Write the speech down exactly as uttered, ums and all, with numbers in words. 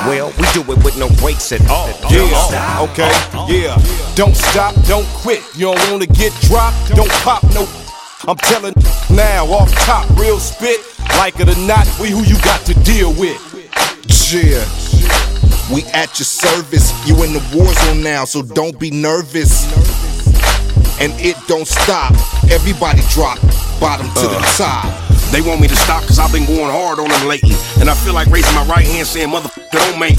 Well, we do it with no brakes at all. Yeah, okay, yeah. Don't stop, don't quit. You don't wanna get dropped, don't pop no. I'm telling now, off top, real spit. Like it or not, we who you got to deal with. Yeah, we at your service. You in the war zone now, so don't be nervous. And it don't stop. Everybody drop, bottom to uh. the top. They want me to stop cause I've been going hard on them lately. And I feel like raising my right hand saying, motherfucker, don't make